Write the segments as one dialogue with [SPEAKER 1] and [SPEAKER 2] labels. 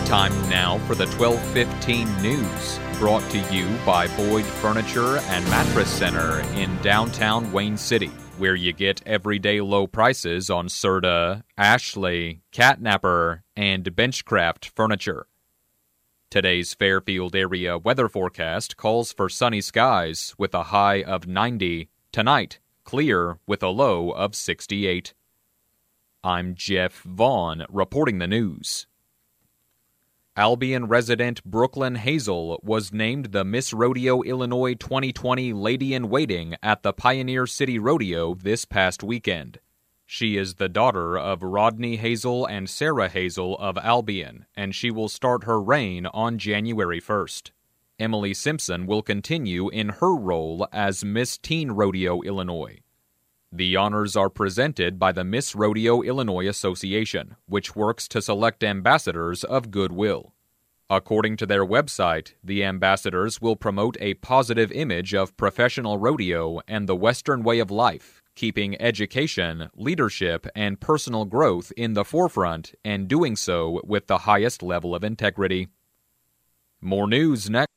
[SPEAKER 1] Time now for the 12:15 news, brought to you by Boyd Furniture and Mattress Center in downtown Wayne City, where you get everyday low prices on Serta, Ashley, Catnapper, and Benchcraft furniture. Today's Fairfield area weather forecast calls for sunny skies with a high of 90. Tonight, clear with a low of 68. I'm Jeff Vaughn reporting the news. Albion resident Brooklyn Hazel was named the Miss Rodeo Illinois 2020 Lady-in-Waiting at the Pioneer City Rodeo this past weekend. She is the daughter of Rodney Hazel and Sarah Hazel of Albion, and she will start her reign on January 1st. Emily Simpson will continue in her role as Miss Teen Rodeo Illinois. The honors are presented by the Miss Rodeo Illinois Association, which works to select ambassadors of goodwill. According to their website, the ambassadors will promote a positive image of professional rodeo and the Western way of life, keeping education, leadership, and personal growth in the forefront, and doing so with the highest level of integrity. More news next.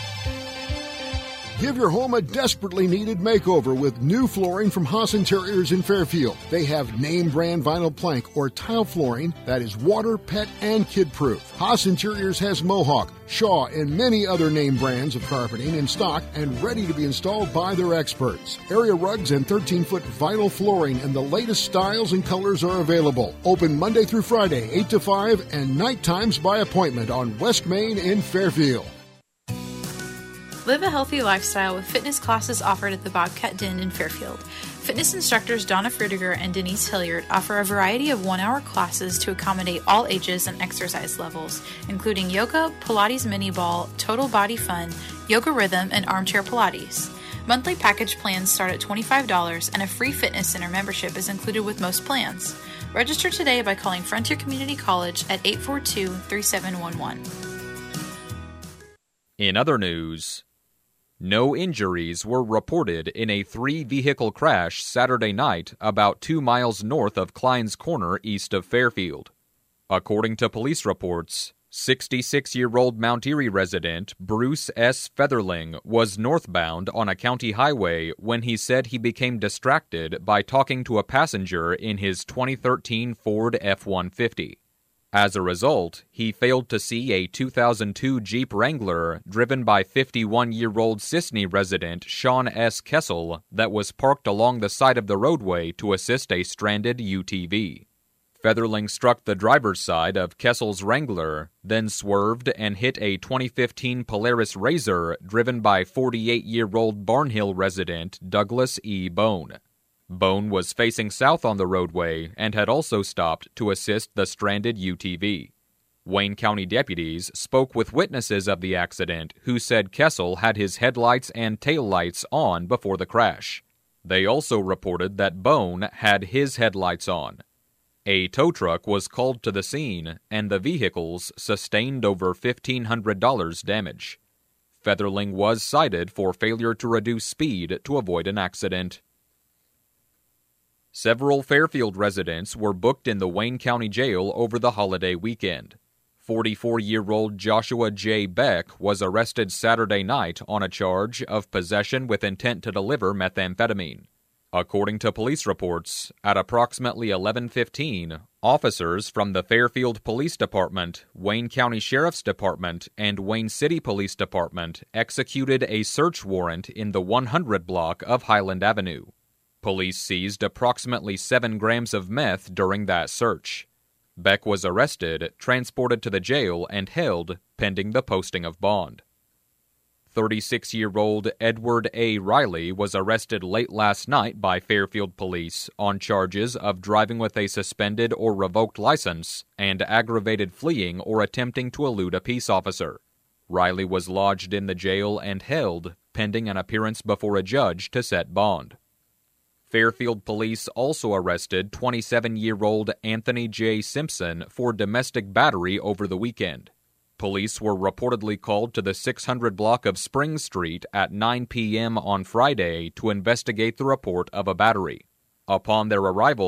[SPEAKER 2] Give your home a desperately needed makeover with new flooring from Haas Interiors in Fairfield. They have name brand vinyl plank or tile flooring that is water, pet, and kid-proof. Haas Interiors has Mohawk, Shaw, and many other name brands of carpeting in stock and ready to be installed by their experts. Area rugs and 13-foot vinyl flooring and the latest styles and colors are available. Open Monday through Friday, 8 to 5, and night times by appointment on West Main in Fairfield.
[SPEAKER 3] Live a healthy lifestyle with fitness classes offered at the Bobcat Den in Fairfield. Fitness instructors Donna Frudiger and Denise Hilliard offer a variety of one-hour classes to accommodate all ages and exercise levels, including yoga, Pilates mini ball, total body fun, yoga rhythm, and armchair Pilates. Monthly package plans start at $25, and a free fitness center membership is included with most plans. Register today by calling Frontier Community College at 842-3711.
[SPEAKER 1] In other news, no injuries were reported in a 3-vehicle crash Saturday night about 2 miles north of Klein's Corner east of Fairfield. According to police reports, 66-year-old Mount Airy resident Bruce S. Featherling was northbound on a county highway when he said he became distracted by talking to a passenger in his 2013 Ford F-150. As a result, he failed to see a 2002 Jeep Wrangler driven by 51-year-old Sisney resident Sean S. Kessel that was parked along the side of the roadway to assist a stranded UTV. Featherling struck the driver's side of Kessel's Wrangler, then swerved and hit a 2015 Polaris RZR driven by 48-year-old Barnhill resident Douglas E. Bone. Bone was facing south on the roadway and had also stopped to assist the stranded UTV. Wayne County deputies spoke with witnesses of the accident who said Kessel had his headlights and taillights on before the crash. They also reported that Bone had his headlights on. A tow truck was called to the scene, and the vehicles sustained over $1,500 damage. Featherling was cited for failure to reduce speed to avoid an accident. Several Fairfield residents were booked in the Wayne County Jail over the holiday weekend. 44-year-old Joshua J. Beck was arrested Saturday night on a charge of possession with intent to deliver methamphetamine. According to police reports, at approximately 11:15, officers from the Fairfield Police Department, Wayne County Sheriff's Department, and Wayne City Police Department executed a search warrant in the 100 block of Highland Avenue. Police seized approximately 7 grams of meth during that search. Beck was arrested, transported to the jail, and held pending the posting of bond. 36-year-old Edward A. Riley was arrested late last night by Fairfield police on charges of driving with a suspended or revoked license and aggravated fleeing or attempting to elude a peace officer. Riley was lodged in the jail and held pending an appearance before a judge to set bond. Fairfield police also arrested 27-year-old Anthony J. Simpson for domestic battery over the weekend. Police were reportedly called to the 600 block of Spring Street at 9 p.m. on Friday to investigate the report of a battery. Upon their arrival,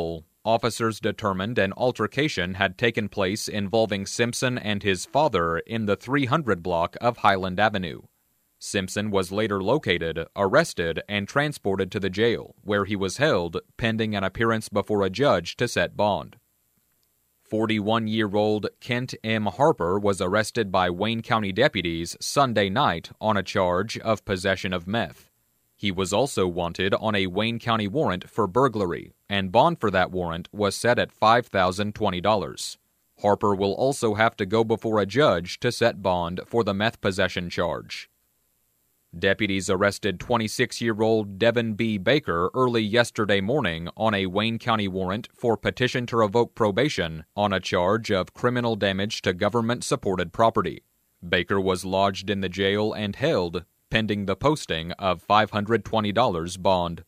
[SPEAKER 1] officers determined an altercation had taken place involving Simpson and his father in the 300 block of Highland Avenue. Simpson was later located, arrested, and transported to the jail, where he was held pending an appearance before a judge to set bond. 41-year-old Kent M. Harper was arrested by Wayne County deputies Sunday night on a charge of possession of meth. He was also wanted on a Wayne County warrant for burglary, and bond for that warrant was set at $5,020. Harper will also have to go before a judge to set bond for the meth possession charge. Deputies arrested 26-year-old Devin B. Baker early yesterday morning on a Wayne County warrant for petition to revoke probation on a charge of criminal damage to government-supported property. Baker was lodged in the jail and held pending the posting of $520 bond.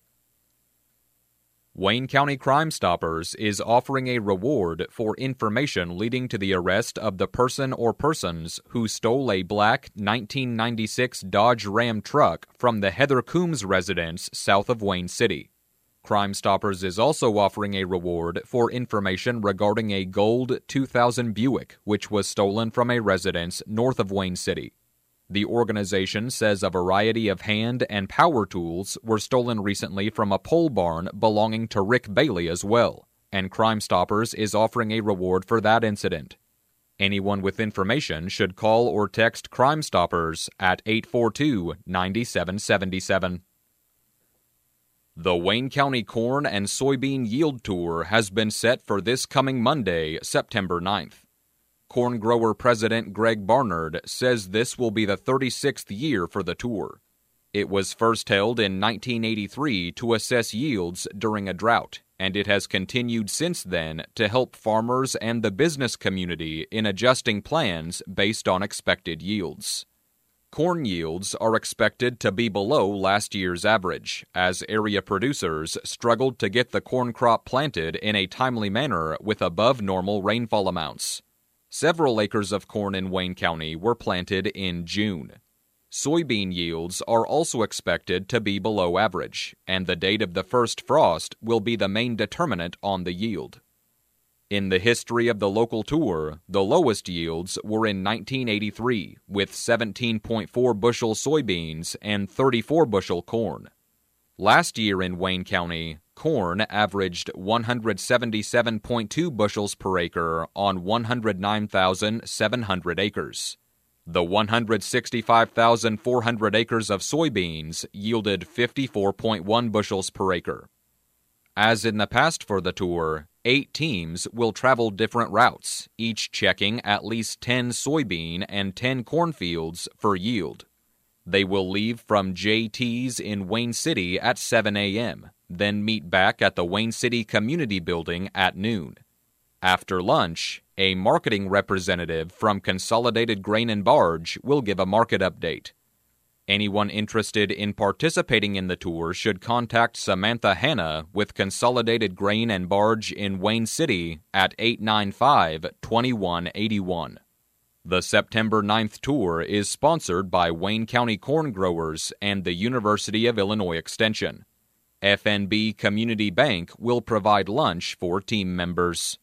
[SPEAKER 1] Wayne County Crime Stoppers is offering a reward for information leading to the arrest of the person or persons who stole a black 1996 Dodge Ram truck from the Heather Coombs residence south of Wayne City. Crime Stoppers is also offering a reward for information regarding a gold 2000 Buick which was stolen from a residence north of Wayne City. The organization says a variety of hand and power tools were stolen recently from a pole barn belonging to Rick Bailey as well, and Crime Stoppers is offering a reward for that incident. Anyone with information should call or text Crime Stoppers at 842-9777. The Wayne County Corn and Soybean Yield Tour has been set for this coming Monday, September 9th. Corn grower President Greg Barnard says this will be the 36th year for the tour. It was first held in 1983 to assess yields during a drought, and it has continued since then to help farmers and the business community in adjusting plans based on expected yields. Corn yields are expected to be below last year's average, as area producers struggled to get the corn crop planted in a timely manner with above-normal rainfall amounts. Several acres of corn in Wayne County were planted in June. Soybean yields are also expected to be below average, and the date of the first frost will be the main determinant on the yield. In the history of the local tour, the lowest yields were in 1983, with 17.4 bushel soybeans and 34 bushel corn. Last year in Wayne County, corn averaged 177.2 bushels per acre on 109,700 acres. The 165,400 acres of soybeans yielded 54.1 bushels per acre. As in the past for the tour, 8 teams will travel different routes, each checking at least 10 soybean and 10 cornfields for yield. They will leave from JT's in Wayne City at 7 a.m., then meet back at the Wayne City Community Building at noon. After lunch, a marketing representative from Consolidated Grain and Barge will give a market update. Anyone interested in participating in the tour should contact Samantha Hanna with Consolidated Grain and Barge in Wayne City at 895-2181. The September 9th tour is sponsored by Wayne County Corn Growers and the University of Illinois Extension. FNB Community Bank will provide lunch for team members.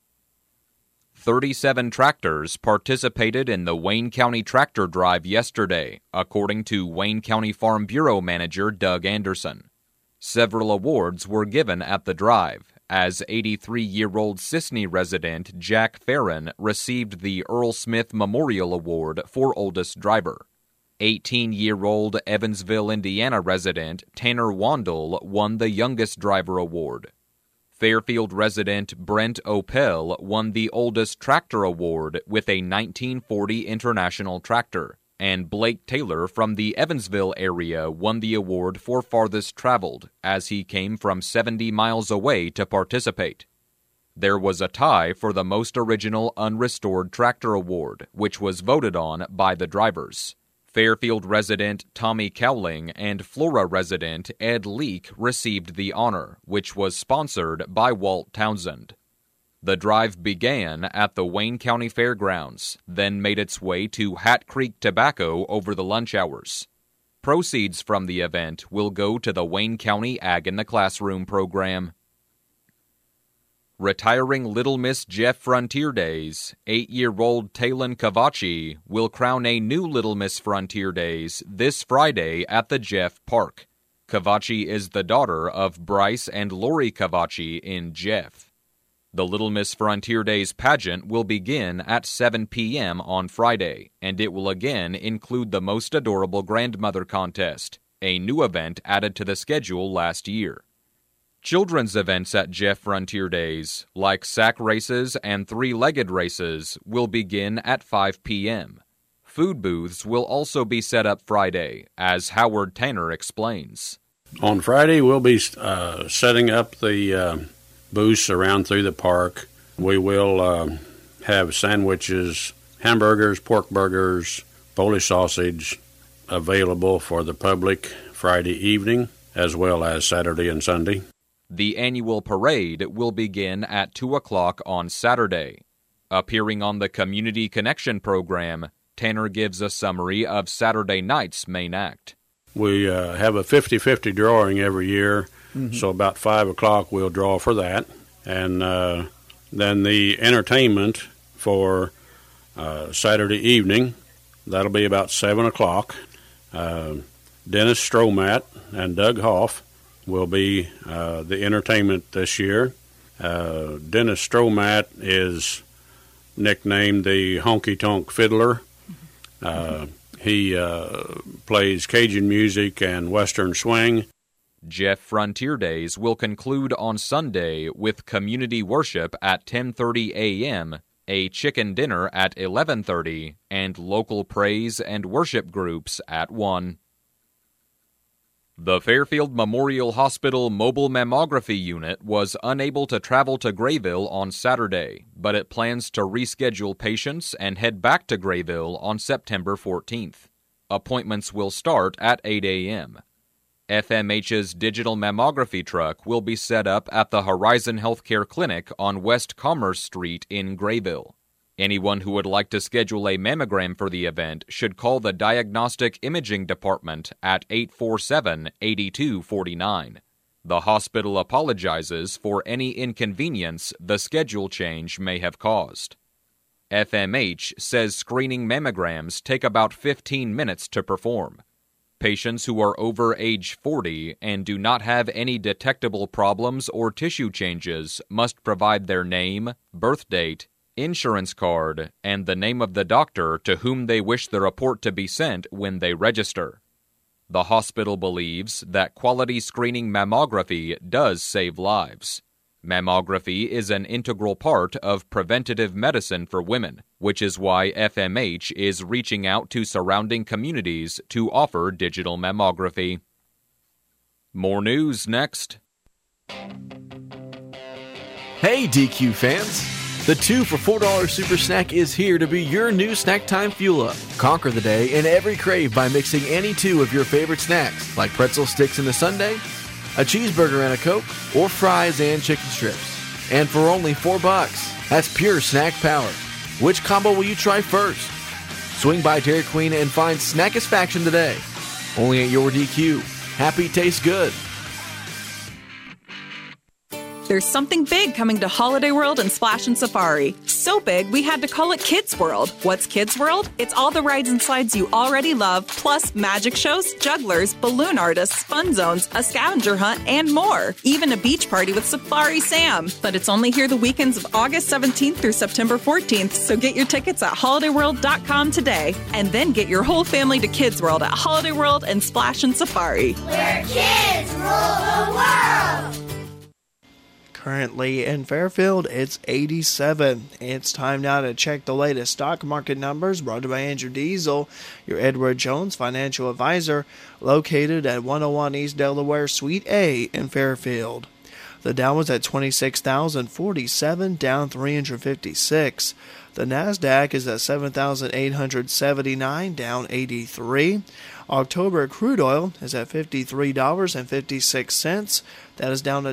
[SPEAKER 1] 37 tractors participated in the Wayne County Tractor Drive yesterday, according to Wayne County Farm Bureau Manager Doug Anderson. Several awards were given at the drive, as 83-year-old Sisney resident Jack Farron received the Earl Smith Memorial Award for Oldest Driver. 18-year-old Evansville, Indiana resident Tanner Wandel won the Youngest Driver Award. Fairfield resident Brent Opel won the Oldest Tractor Award with a 1940 International tractor, and Blake Taylor from the Evansville area won the award for farthest traveled, as he came from 70 miles away to participate. There was a tie for the most original unrestored tractor award, which was voted on by the drivers. Fairfield resident Tommy Cowling and Flora resident Ed Leake received the honor, which was sponsored by Walt Townsend. The drive began at the Wayne County Fairgrounds, then made its way to Hat Creek Tobacco over the lunch hours. Proceeds from the event will go to the Wayne County Ag in the Classroom program. Retiring Little Miss Jeff Frontier Days, 8-year-old Talon Cavachi will crown a new Little Miss Frontier Days this Friday at the Jeff Park. Cavachi is the daughter of Bryce and Lori Cavachi in Jeff. The Little Miss Frontier Days pageant will begin at 7 p.m. on Friday, and it will again include the Most Adorable Grandmother Contest, a new event added to the schedule last year. Children's events at Jeff Frontier Days, like sack races and three-legged races, will begin at 5 p.m. Food booths will also be set up Friday, as Howard Tanner explains.
[SPEAKER 4] On Friday, we'll be setting up the booths around through the park. We will have sandwiches, hamburgers, pork burgers, Polish sausage available for the public Friday evening, as well as Saturday and Sunday.
[SPEAKER 1] The annual parade will begin at 2 o'clock on Saturday. Appearing on the Community Connection program, Tanner gives a summary of Saturday night's main act.
[SPEAKER 4] We have a 50-50 drawing every year, so about 5 o'clock we'll draw for that. And then the entertainment for Saturday evening, that'll be about 7 o'clock. Dennis Stromat and Doug Hoff will be the entertainment this year. Dennis Stromat is nicknamed the Honky Tonk Fiddler. He plays Cajun music and Western swing.
[SPEAKER 1] Jeff Frontier Days will conclude on Sunday with community worship at 10:30 a.m., a chicken dinner at 11:30, and local praise and worship groups at 1. The Fairfield Memorial Hospital Mobile Mammography Unit was unable to travel to Grayville on Saturday, but it plans to reschedule patients and head back to Grayville on September 14th. Appointments will start at 8 a.m. FMH's digital mammography truck will be set up at the Horizon Healthcare Clinic on West Commerce Street in Grayville. Anyone who would like to schedule a mammogram for the event should call the Diagnostic Imaging Department at 847-8249. The hospital apologizes for any inconvenience the schedule change may have caused. FMH says screening mammograms take about 15 minutes to perform. Patients who are over age 40 and do not have any detectable problems or tissue changes must provide their name, birth date, insurance card, and the name of the doctor to whom they wish the report to be sent when they register. The hospital believes that quality screening mammography does save lives. Mammography is an integral part of preventative medicine for women, which is why FMH is reaching out to surrounding communities to offer digital mammography. More news next.
[SPEAKER 5] Hey DQ fans! The 2 for $4 Super Snack is here to be your new snack time fuel-up. Conquer the day and every crave by mixing any 2 of your favorite snacks, like pretzel sticks in a sundae, a cheeseburger and a Coke, or fries and chicken strips. And for only $4, that's pure snack power. Which combo will you try first? Swing by Dairy Queen and find Snackisfaction today. Only at your DQ. Happy tastes good.
[SPEAKER 6] There's something big coming to Holiday World and Splash and Safari. So big, we had to call it Kids World. What's Kids World? It's all the rides and slides you already love, plus magic shows, jugglers, balloon artists, fun zones, a scavenger hunt, and more. Even a beach party with Safari Sam. But it's only here the weekends of August 17th through September 14th, so get your tickets at holidayworld.com today. And then get your whole family to Kids World at Holiday World and Splash and Safari.
[SPEAKER 7] Where kids rule the world!
[SPEAKER 8] Currently in Fairfield, it's 87. It's time now to check the latest stock market numbers, brought to you by Andrew Diesel, your Edward Jones financial advisor, located at 101 East Delaware, Suite A in Fairfield. The Dow was at 26,047, down 356. The NASDAQ is at 7,879, down 83. October crude oil is at $53.56. That is down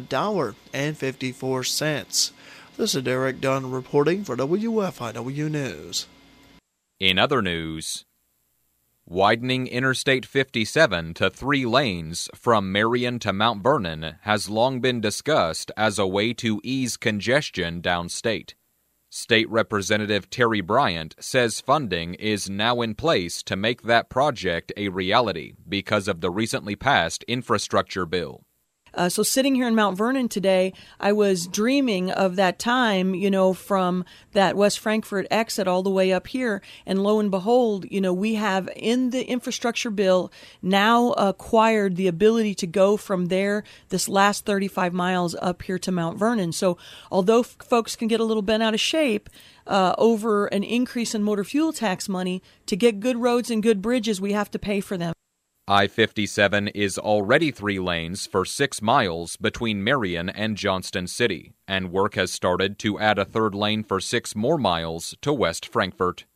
[SPEAKER 8] $1.54. This is Derek Dunn reporting for WFIW News.
[SPEAKER 1] In other news, Widening Interstate 57 to 3 lanes from Marion to Mount Vernon has long been discussed as a way to ease congestion downstate. State Representative Terry Bryant says funding is now in place to make that project a reality because of the recently passed infrastructure bill.
[SPEAKER 9] So sitting here in Mount Vernon today, I was dreaming of that time, from that West Frankfort exit all the way up here. And lo and behold, we have in the infrastructure bill now acquired the ability to go from there, this last 35 miles up here to Mount Vernon. So although folks can get a little bent out of shape over an increase in motor fuel tax money, to get good roads and good bridges, we have to pay for them.
[SPEAKER 1] I-57 is already 3 lanes for 6 miles between Marion and Johnston City, and work has started to add a 3rd lane for 6 more miles to West Frankfort.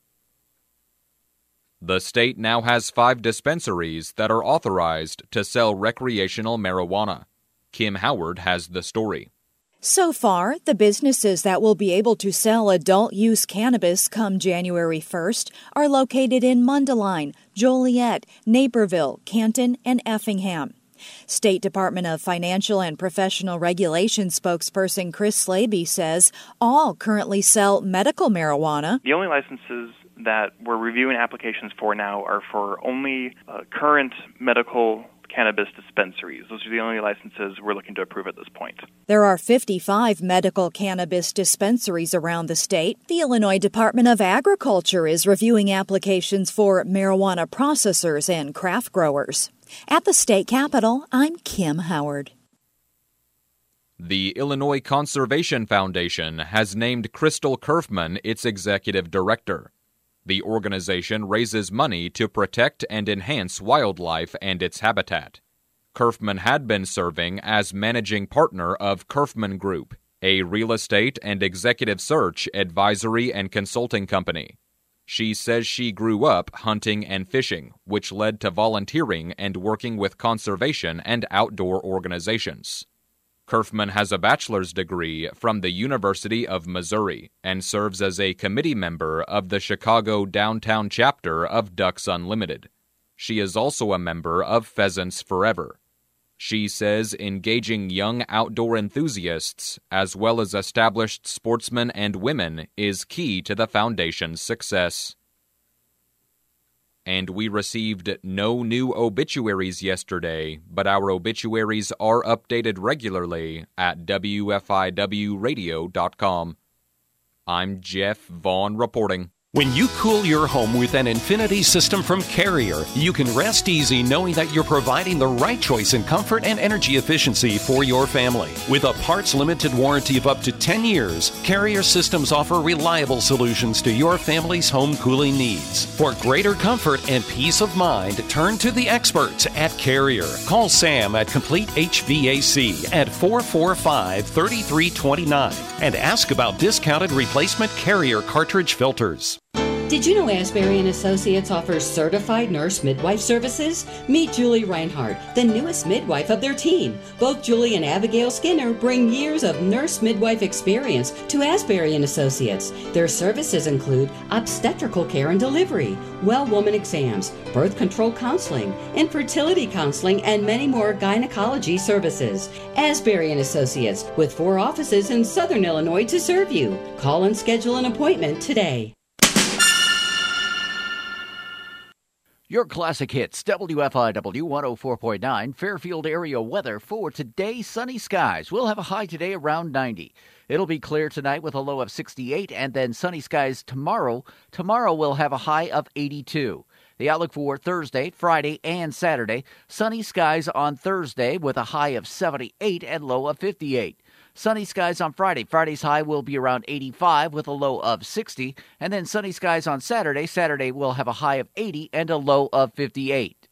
[SPEAKER 1] The state now has 5 dispensaries that are authorized to sell recreational marijuana. Kim Howard has the story.
[SPEAKER 10] So far, the businesses that will be able to sell adult-use cannabis come January 1st are located in Mundelein, Joliet, Naperville, Canton, and Effingham. State Department of Financial and Professional Regulation spokesperson Chris Slaby says all currently sell medical marijuana.
[SPEAKER 11] The only licenses that we're reviewing applications for now are for only current medical cannabis dispensaries. Those are the only licenses we're looking to approve at this point.
[SPEAKER 10] There are 55 medical cannabis dispensaries around the state. The Illinois Department of Agriculture is reviewing applications for marijuana processors and craft growers. At the state capitol, I'm Kim Howard.
[SPEAKER 1] The Illinois Conservation Foundation has named Crystal Kerfman its executive director. The organization raises money to protect and enhance wildlife and its habitat. Kerfman had been serving as managing partner of Kerfman Group, a real estate and executive search advisory and consulting company. She says she grew up hunting and fishing, which led to volunteering and working with conservation and outdoor organizations. Kerfman has a bachelor's degree from the University of Missouri and serves as a committee member of the Chicago downtown chapter of Ducks Unlimited. She is also a member of Pheasants Forever. She says engaging young outdoor enthusiasts, as well as established sportsmen and women, is key to the foundation's success. And we received no new obituaries yesterday, but our obituaries are updated regularly at WFIWradio.com. I'm Jeff Vaughn reporting.
[SPEAKER 12] When you cool your home with an Infinity system from Carrier, you can rest easy knowing that you're providing the right choice in comfort and energy efficiency for your family. With a parts-limited warranty of up to 10 years, Carrier systems offer reliable solutions to your family's home cooling needs. For greater comfort and peace of mind, turn to the experts at Carrier. Call Sam at Complete HVAC at 445-3329 and ask about discounted replacement Carrier cartridge filters.
[SPEAKER 13] Did you know Asbury & Associates offers certified nurse midwife services? Meet Julie Reinhardt, the newest midwife of their team. Both Julie and Abigail Skinner bring years of nurse midwife experience to Asbury & Associates. Their services include obstetrical care and delivery, well woman exams, birth control counseling, infertility counseling, and many more gynecology services. Asbury & Associates, with 4 offices in Southern Illinois to serve you. Call and schedule an appointment today.
[SPEAKER 14] Your classic hits, WFIW 104.9, Fairfield area weather for today, sunny skies. We'll have a high today around 90. It'll be clear tonight with a low of 68, and then sunny skies tomorrow. Tomorrow we'll have a high of 82. The outlook for Thursday, Friday, and Saturday, sunny skies on Thursday with a high of 78 and low of 58. Sunny skies on Friday. Friday's high will be around 85 with a low of 60. And then sunny skies on Saturday. Saturday will have a high of 80 and a low of 58.